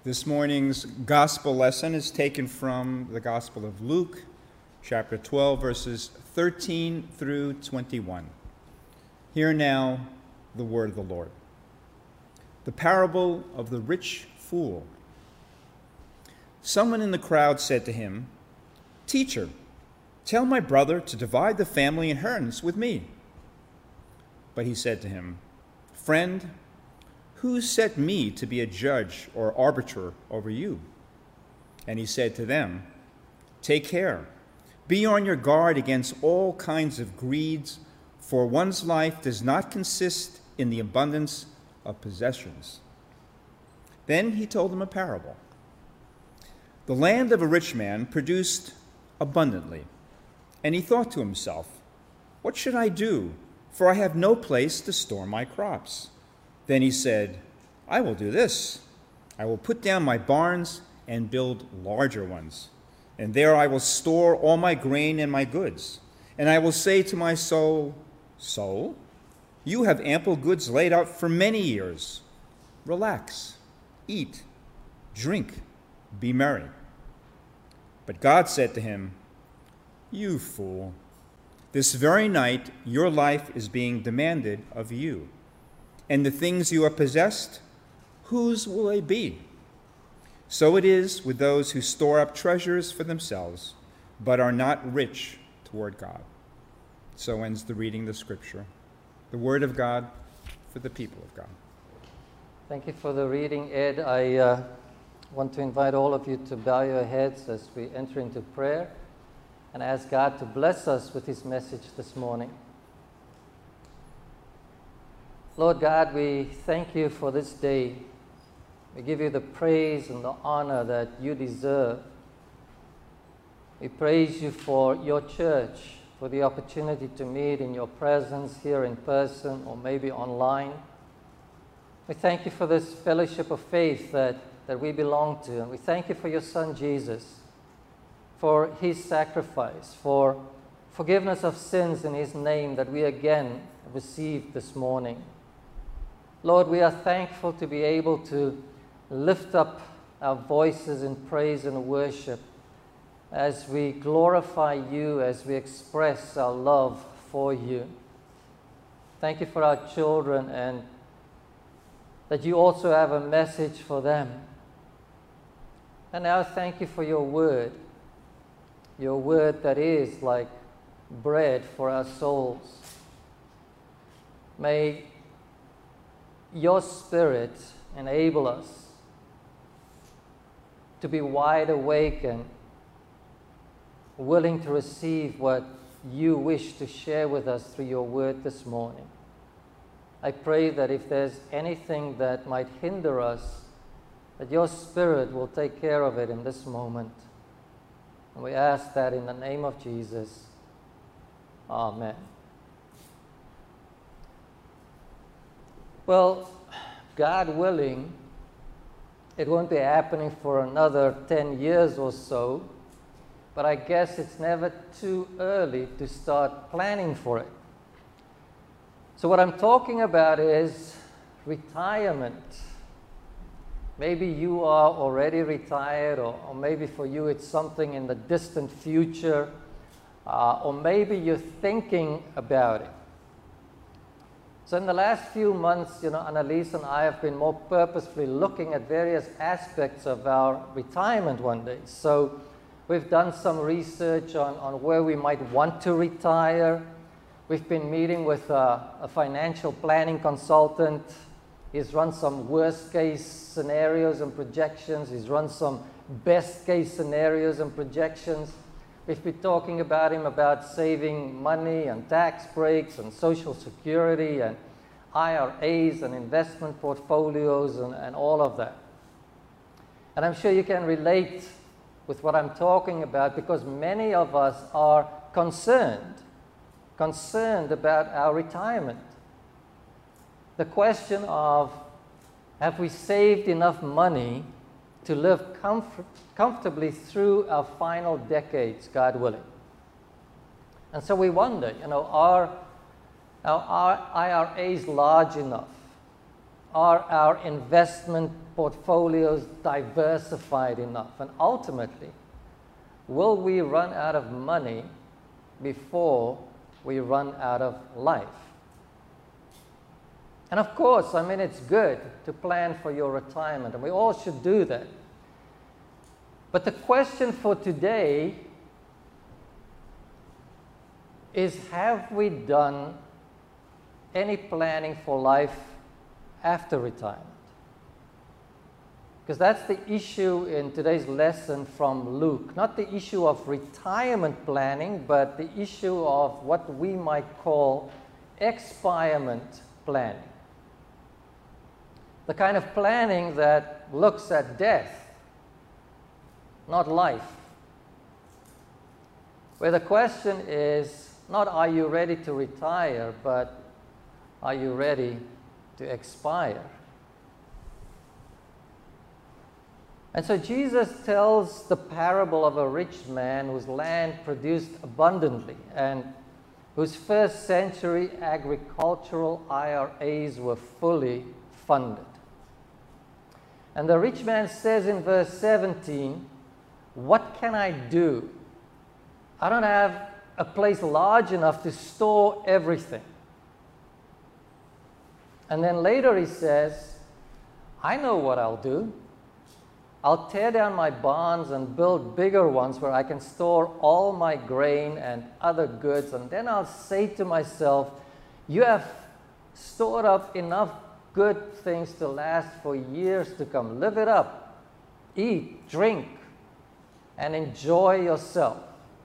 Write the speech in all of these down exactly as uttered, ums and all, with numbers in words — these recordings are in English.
This morning's gospel lesson is taken from the Gospel of Luke, chapter twelve, verses thirteen through twenty-one. Hear now the word of the Lord. The parable of the rich fool. Someone in the crowd said to him, "Teacher, tell my brother to divide the family inheritance with me." But he said to him, "Friend, who set me to be a judge or arbiter over you?" And he said to them, "Take care. Be on your guard against all kinds of greeds, for one's life does not consist in the abundance of possessions." Then he told them a parable. The land of a rich man produced abundantly, and he thought to himself, "What should I do? For I have no place to store my crops." Then he said, "I will do this. I will put down my barns and build larger ones, and there I will store all my grain and my goods. And I will say to my soul, 'Soul, you have ample goods laid out for many years. Relax, eat, drink, be merry.' But God said to him, 'You fool, this very night your life is being demanded of you. And the things you have possessed, whose will they be? So it is with those who store up treasures for themselves, but are not rich toward God.'" So ends the reading of the scripture. The word of God for the people of God. Thank you for the reading, Ed. I uh, want to invite all of you to bow your heads as we enter into prayer and ask God to bless us with his message this morning. Lord God, we thank you for this day. We give you the praise and the honor that you deserve. We praise you for your church, for the opportunity to meet in your presence here in person or maybe online. We thank you for this fellowship of faith that, that we belong to. And we thank you for your Son, Jesus, for his sacrifice, for forgiveness of sins in his name that we again received this morning. Lord, we are thankful to be able to lift up our voices in praise and worship as we glorify you, as we express our love for you. Thank you for our children and that you also have a message for them. And now thank you for your word, your word that is like bread for our souls. May your Spirit enable us to be wide awake and willing to receive what you wish to share with us through your word this morning. I pray that if there's anything that might hinder us, that your Spirit will take care of it in this moment. And we ask that in the name of Jesus. Amen. Well, God willing, it won't be happening for another ten years or so, but I guess it's never too early to start planning for it. So what I'm talking about is retirement. Maybe you are already retired, or, or maybe for you it's something in the distant future, uh, or maybe you're thinking about it. So in the last few months, you know, Annalise and I have been more purposefully looking at various aspects of our retirement one day. So we've done some research on, on where we might want to retire. We've been meeting with a, a financial planning consultant. He's run some worst case scenarios and projections. He's run some best case scenarios and projections. We've been talking about him about saving money and tax breaks and Social Security and I R As and investment portfolios and, and all of that. And I'm sure you can relate with what I'm talking about because many of us are concerned, concerned about our retirement. The question of, have we saved enough money to live comfort, comfortably through our final decades, God willing? And so we wonder, you know, are our I R As large enough? Are our investment portfolios diversified enough? And ultimately, will we run out of money before we run out of life? And of course, I mean, it's good to plan for your retirement, and we all should do that. But the question for today is, have we done any planning for life after retirement? Because that's the issue in today's lesson from Luke. Not the issue of retirement planning, but the issue of what we might call expirement planning. The kind of planning that looks at death, not life. Where the question is not, are you ready to retire, but are you ready to expire? And so Jesus tells the parable of a rich man whose land produced abundantly and whose first century agricultural I R As were fully funded. And the rich man says in verse seventeen, "What can I do? I don't have a place large enough to store everything." And then later he says, "I know what I'll do. I'll tear down my barns and build bigger ones where I can store all my grain and other goods. And then I'll say to myself, you have stored up enough good things to last for years to come. Live it up. Eat, drink, and enjoy yourself."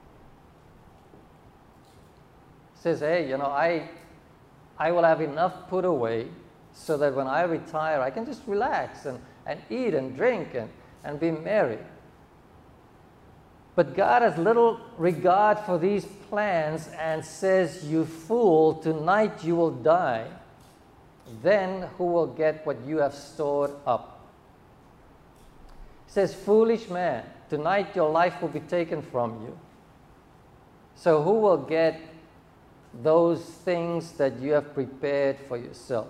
He says, hey, you know, I, I will have enough put away so that when I retire, I can just relax and, and eat and drink and, and be merry. But God has little regard for these plans and says, "You fool, tonight you will die. Then who will get what you have stored up?" He says, "Foolish man, tonight your life will be taken from you. So who will get those things that you have prepared for yourself?"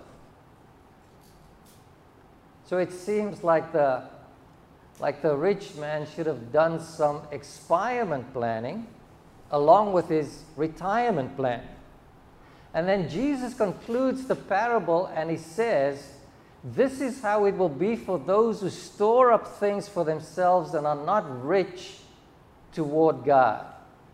So it seems like the, like the rich man should have done some expirement planning along with his retirement plan. And then Jesus concludes the parable and he says, this is how it will be for those who store up things for themselves and are not rich toward God.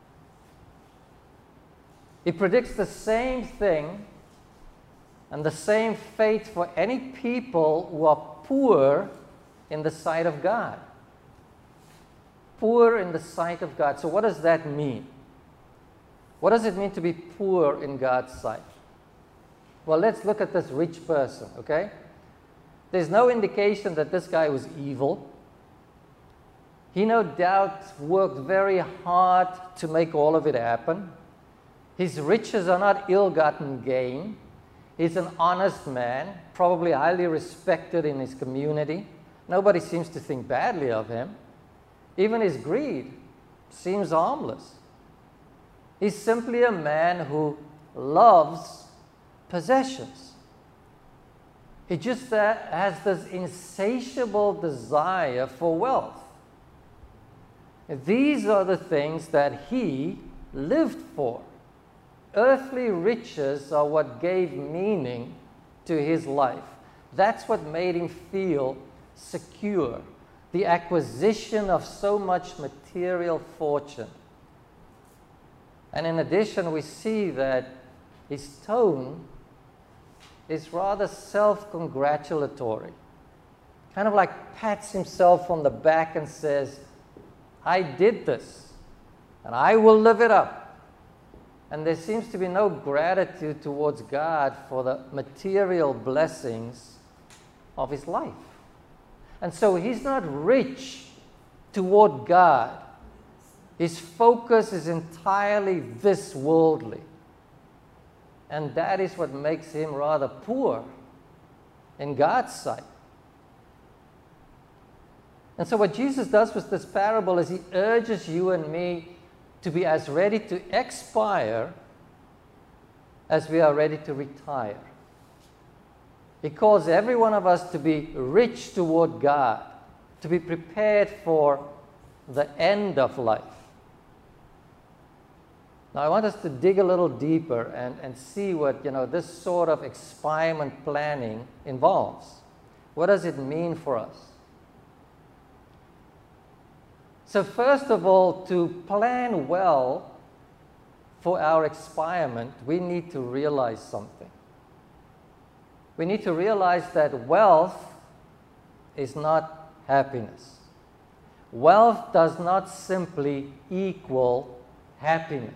He predicts the same thing and the same fate for any people who are poor in the sight of God. Poor in the sight of God. So what does that mean? What does it mean to be poor in God's sight? Well, let's look at this rich person, okay? There's no indication that this guy was evil. He no doubt worked very hard to make all of it happen. His riches are not ill-gotten gain. He's an honest man, probably highly respected in his community. Nobody seems to think badly of him. Even his greed seems harmless. He's simply a man who loves possessions. He just uh, has this insatiable desire for wealth. These are the things that he lived for. Earthly riches are what gave meaning to his life. That's what made him feel secure. The acquisition of so much material fortune. And in addition, we see that his tone is rather self-congratulatory. Kind of like pats himself on the back and says, I did this, and I will live it up. And there seems to be no gratitude towards God for the material blessings of his life. And so he's not rich toward God. His focus is entirely this worldly. And that is what makes him rather poor in God's sight. And so what Jesus does with this parable is he urges you and me to be as ready to expire as we are ready to retire. He calls every one of us to be rich toward God, to be prepared for the end of life. Now, I want us to dig a little deeper and, and see what, you know, this sort of expirement planning involves. What does it mean for us? So first of all, to plan well for our expirement, we need to realize something. We need to realize that wealth is not happiness. Wealth does not simply equal happiness.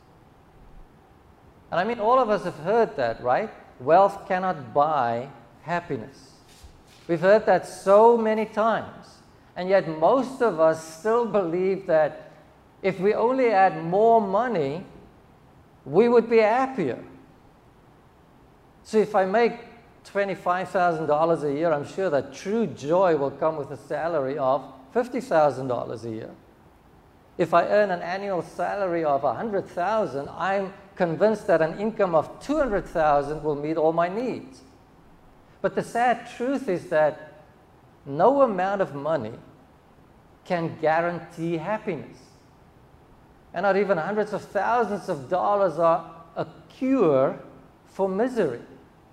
And I mean, all of us have heard that, right? Wealth cannot buy happiness. We've heard that so many times. And yet most of us still believe that if we only had more money, we would be happier. So if I make twenty-five thousand dollars a year, I'm sure that true joy will come with a salary of fifty thousand dollars a year. If I earn an annual salary of one hundred thousand dollars, I'm convinced that an income of two hundred thousand dollars will meet all my needs. But the sad truth is that no amount of money can guarantee happiness. And not even hundreds of thousands of dollars are a cure for misery.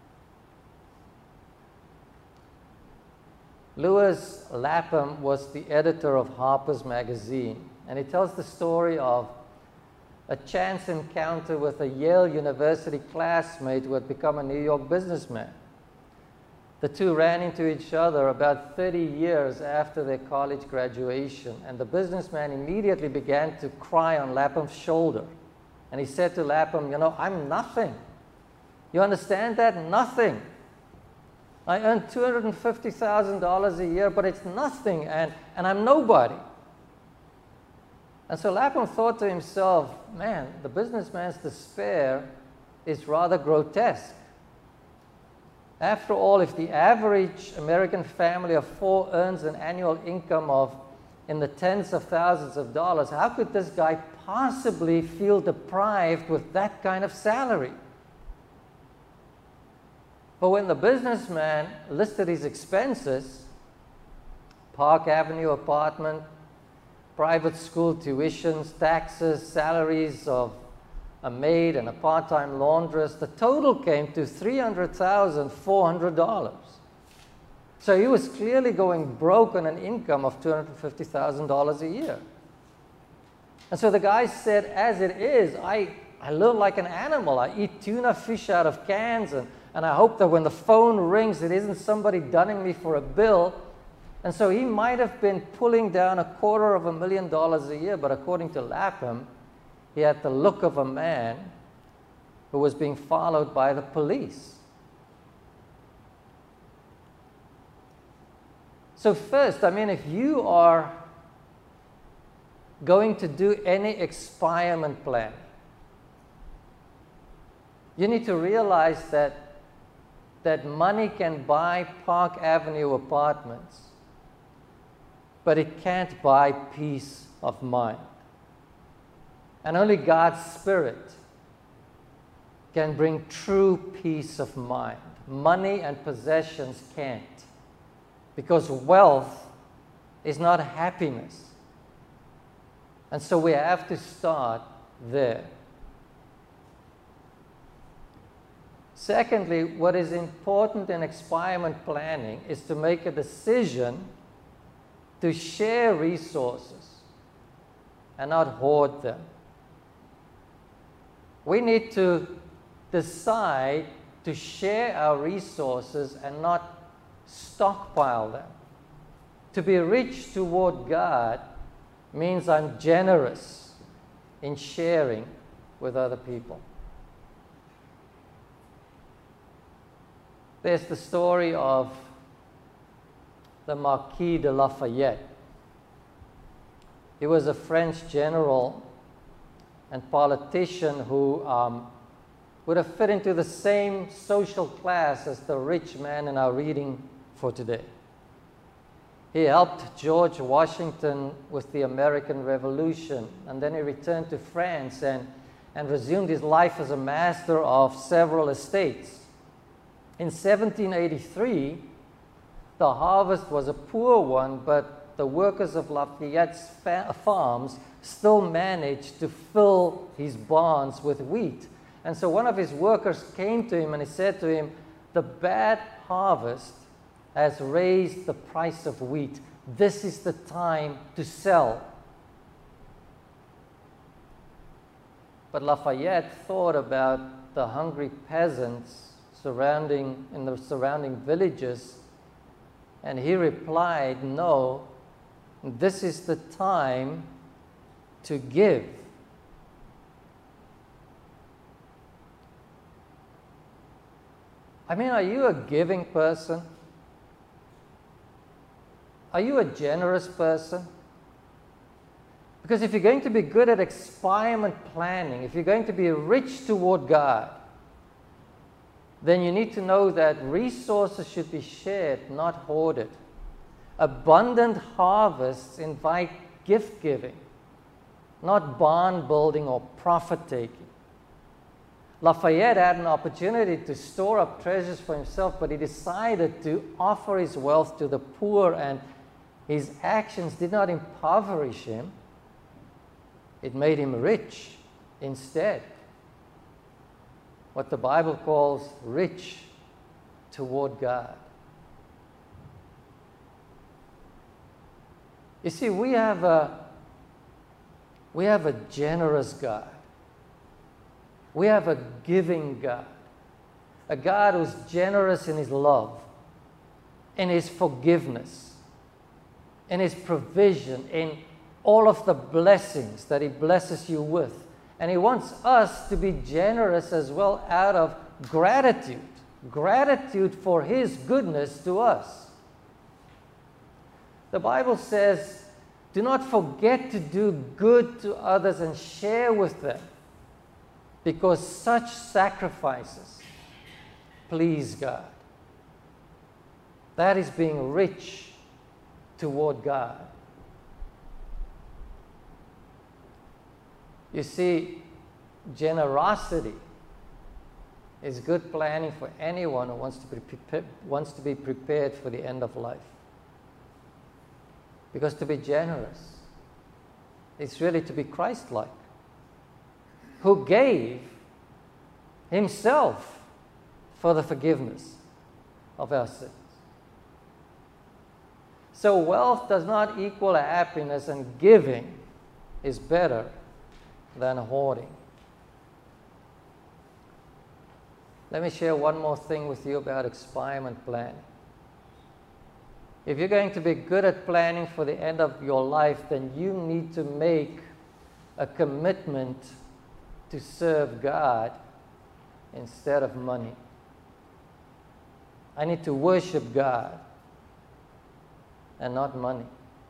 Lewis Lapham was the editor of Harper's Magazine, and he tells the story of a chance encounter with a Yale University classmate who had become a New York businessman. The two ran into each other about thirty years after their college graduation, and the businessman immediately began to cry on Lapham's shoulder. And he said to Lapham, you know, I'm nothing. You understand that? Nothing. I earn two hundred fifty thousand dollars a year, but it's nothing, and, and I'm nobody. And so Lapham thought to himself, man, the businessman's despair is rather grotesque. After all, if the average American family of four earns an annual income of in the tens of thousands of dollars, how could this guy possibly feel deprived with that kind of salary? But when the businessman listed his expenses, Park Avenue apartment, private school tuitions, taxes, salaries of a maid and a part-time laundress, the total came to three hundred thousand four hundred dollars. So he was clearly going broke on an income of two hundred fifty thousand dollars a year. And so the guy said, as it is, I, I live like an animal. I eat tuna fish out of cans, and, and I hope that when the phone rings, it isn't somebody dunning me for a bill. And so he might have been pulling down a quarter of a million dollars a year, but according to Lapham, he had the look of a man who was being followed by the police. So first, I mean, if you are going to do any expirement plan, you need to realize that, that money can buy Park Avenue apartments, but it can't buy peace of mind. And only God's Spirit can bring true peace of mind. Money and possessions can't. Because wealth is not happiness. And so we have to start there. Secondly, what is important in expirement planning is to make a decision to share resources and not hoard them. We need to decide to share our resources and not stockpile them. To be rich toward God means I'm generous in sharing with other people. There's the story of the Marquis de Lafayette. He was a French general and politician who um, would have fit into the same social class as the rich man in our reading for today. He helped George Washington with the American Revolution, and then he returned to France and, and resumed his life as a master of several estates. In seventeen eighty-three, the harvest was a poor one, but the workers of Lafayette's fa- farms still managed to fill his barns with wheat. And so one of his workers came to him and he said to him, "The bad harvest has raised the price of wheat. This is the time to sell." But Lafayette thought about the hungry peasants surrounding in the surrounding villages, and he replied, "No, this is the time to give." I mean, are you a giving person? Are you a generous person? Because if you're going to be good at experiment planning, if you're going to be rich toward God, then you need to know that resources should be shared, not hoarded. Abundant harvests invite gift giving, not barn building or profit taking. Lafayette had an opportunity to store up treasures for himself, but he decided to offer his wealth to the poor, and his actions did not impoverish him. It made him rich instead. What the Bible calls rich toward God. You see, we have a, we have a generous God. We have a giving God. A God who's generous in His love, in His forgiveness, in His provision, in all of the blessings that He blesses you with. And He wants us to be generous as well out of gratitude. Gratitude for His goodness to us. The Bible says, "Do not forget to do good to others and share with them, because such sacrifices please God." That is being rich toward God. You see, generosity is good planning for anyone who wants to be prepared, wants to be prepared for the end of life. Because to be generous is really to be Christ-like, who gave Himself for the forgiveness of our sins. So wealth does not equal happiness, and giving is better than hoarding. Let me share one more thing with you about experiment planning. If you're going to be good at planning for the end of your life, then you need to make a commitment to serve God instead of money. I need to worship God and not money.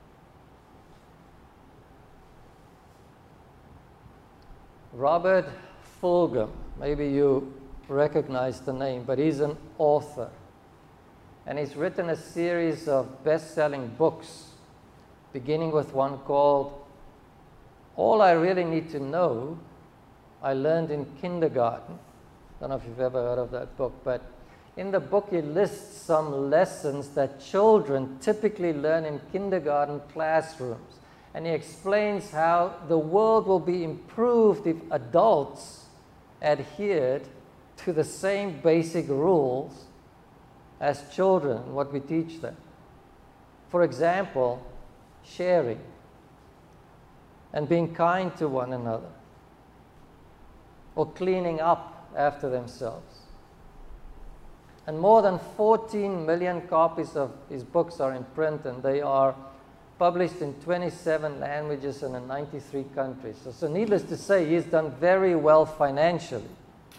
Robert Fulghum, maybe you recognize the name, but he's an author. And he's written a series of best-selling books, beginning with one called All I Really Need to Know, I Learned in Kindergarten. I don't know if you've ever heard of that book, but in the book he lists some lessons that children typically learn in kindergarten classrooms. And he explains how the world will be improved if adults adhered to the same basic rules as children, what we teach them. For example, sharing and being kind to one another, or cleaning up after themselves. And more than fourteen million copies of his books are in print, and they are published in twenty-seven languages and in ninety-three countries. So, so needless to say, he's done very well financially.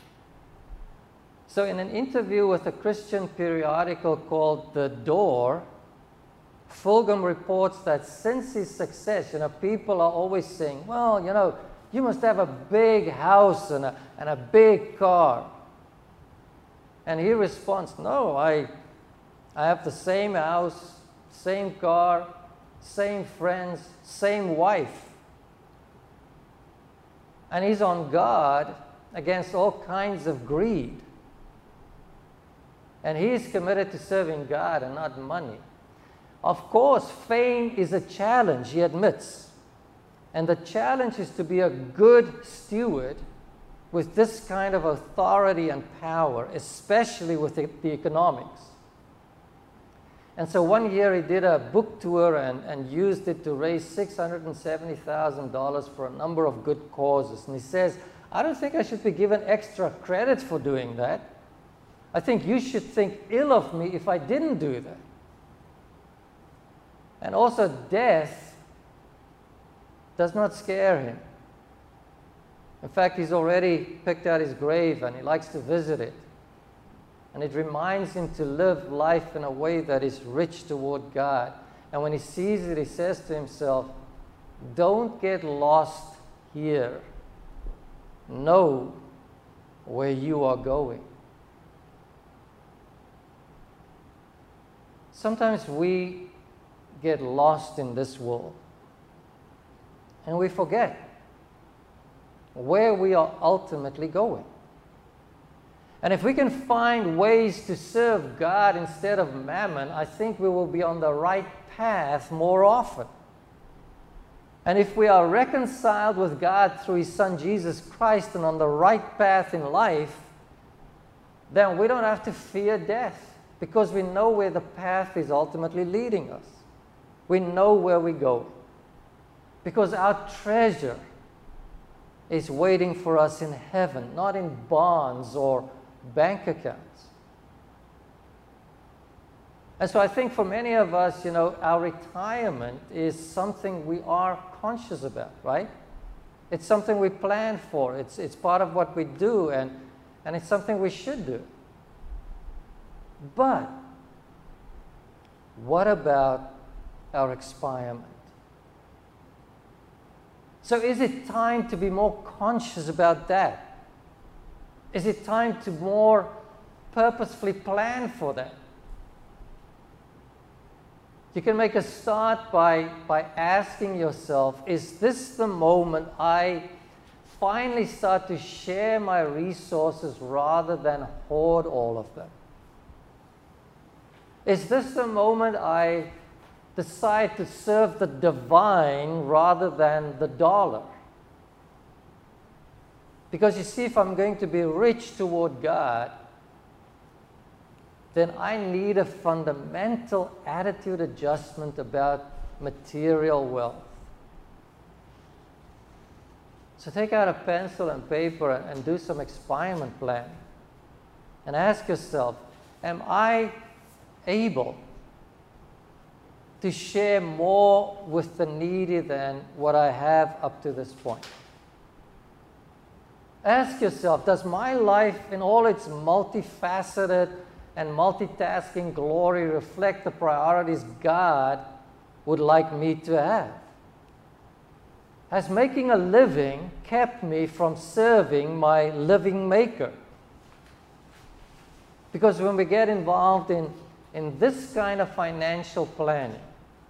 So in an interview with a Christian periodical called The Door, Fulghum reports that since his success, you know, people are always saying, well, you know, you must have a big house and a, and a big car. And he responds, no, I, I have the same house, same car, same friends, same wife. And he's on guard against all kinds of greed. And he is committed to serving God and not money. Of course, fame is a challenge, he admits. And the challenge is to be a good steward with this kind of authority and power, especially with the, the economics. And so one year he did a book tour and, and used it to raise six hundred seventy thousand dollars for a number of good causes. And he says, I don't think I should be given extra credit for doing that. I think you should think ill of me if I didn't do that. And also, death does not scare him. In fact, he's already picked out his grave and he likes to visit it. And it reminds him to live life in a way that is rich toward God. And when he sees it, he says to himself, don't get lost here. Know where you are going. Sometimes we get lost in this world and we forget where we are ultimately going. And if we can find ways to serve God instead of mammon, I think we will be on the right path more often. And if we are reconciled with God through His Son Jesus Christ and on the right path in life, then we don't have to fear death because we know where the path is ultimately leading us. We know where we go because our treasure is waiting for us in heaven, not in bonds or bank accounts. And so I think for many of us, you know, our retirement is something we are conscious about, right? It's something we plan for. It's, it's part of what we do, and, and it's something we should do. But what about our expirement? So is it time to be more conscious about that? Is it time to more purposefully plan for that? You can make a start by, by asking yourself, is this the moment I finally start to share my resources rather than hoard all of them? Is this the moment I decide to serve the divine rather than the dollar? Because you see, if I'm going to be rich toward God, then I need a fundamental attitude adjustment about material wealth. So take out a pencil and paper and, and do some experiment planning. And ask yourself, am I able to share more with the needy than what I have up to this point? Ask yourself, does my life in all its multifaceted and multitasking glory reflect the priorities God would like me to have? Has making a living kept me from serving my living maker? Because when we get involved in, in this kind of financial planning,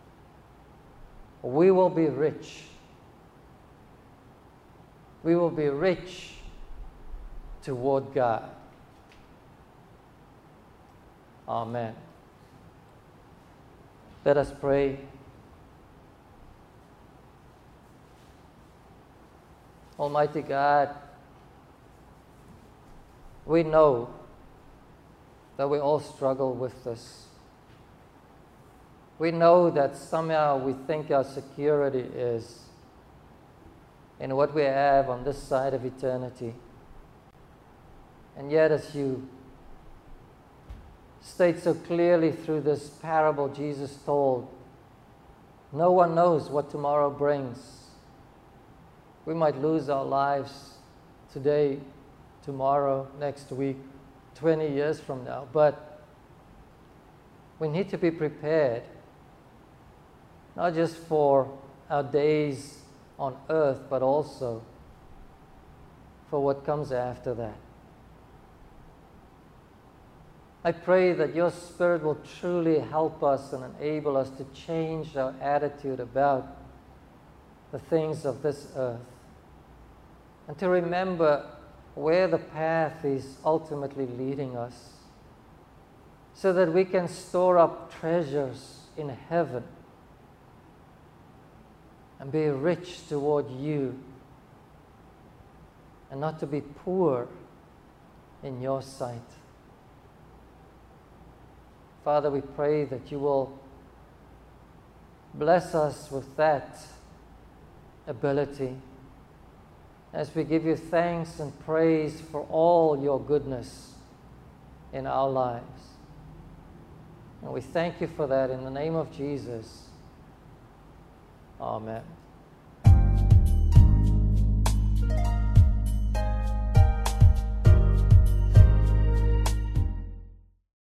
we will be rich. We will be rich toward God. Amen. Let us pray. Almighty God, we know that we all struggle with this. We know that somehow we think our security is in what we have on this side of eternity. And yet, as you state so clearly through this parable Jesus told, no one knows what tomorrow brings. We might lose our lives today, tomorrow, next week, twenty years from now, but we need to be prepared, not just for our days on earth, but also for what comes after that. I pray that your Spirit will truly help us and enable us to change our attitude about the things of this earth, and to remember where the path is ultimately leading us. so that we can store up treasures in heaven and be rich toward you, and not to be poor in your sight. Father, we pray that you will bless us with that ability as we give you thanks and praise for all your goodness in our lives. And we thank you for that in the name of Jesus. Amen.